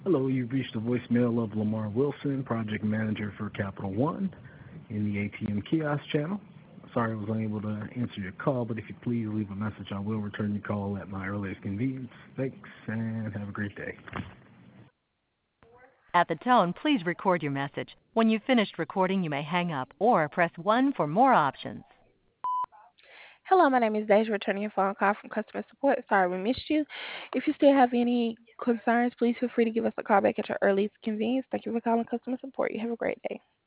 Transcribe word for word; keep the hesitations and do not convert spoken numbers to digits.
Hello, you've reached the voicemail of Lamar Wilson, project manager for Capital One in the A T M kiosk channel. Sorry I was unable to answer your call, but if you please leave a message, I will return your call at my earliest convenience. Thanks, and have a great day. At the tone, please record your message. When you've finished recording, you may hang up or press one for more options. Hello, my name is Deja, returning your phone call from customer support. Sorry we missed you. If you still have any concerns, please feel free to give us a call back at your earliest convenience. Thank you for calling customer support. You have a great day.